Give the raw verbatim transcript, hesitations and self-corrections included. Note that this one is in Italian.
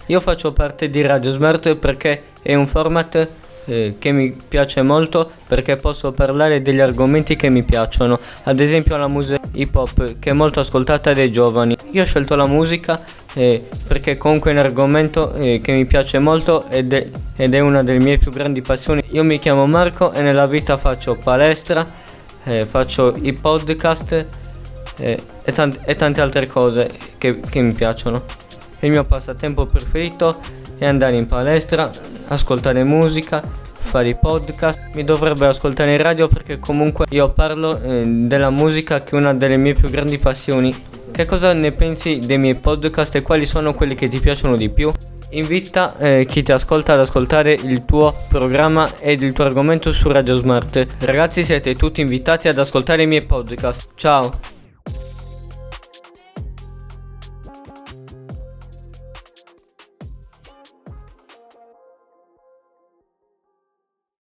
Io faccio parte di Radio Smart perché è un format eh, che mi piace molto, perché posso parlare degli argomenti che mi piacciono, ad esempio la musica hip hop, che è molto ascoltata dai giovani. Io ho scelto la musica eh, perché comunque è un argomento eh, che mi piace molto ed è, ed è una delle mie più grandi passioni. Io mi chiamo Marco e nella vita faccio palestra, eh, faccio i podcast eh, e, tant- e tante altre cose che, che mi piacciono. Il mio passatempo preferito è andare in palestra, ascoltare musica, fare i podcast. Mi dovrebbero ascoltare in radio perché comunque io parlo eh, della musica, che è una delle mie più grandi passioni. Che cosa ne pensi dei miei podcast e quali sono quelli che ti piacciono di più? Invita eh, chi ti ascolta ad ascoltare il tuo programma ed il tuo argomento su Radio Smart. Ragazzi, siete tutti invitati ad ascoltare i miei podcast. Ciao!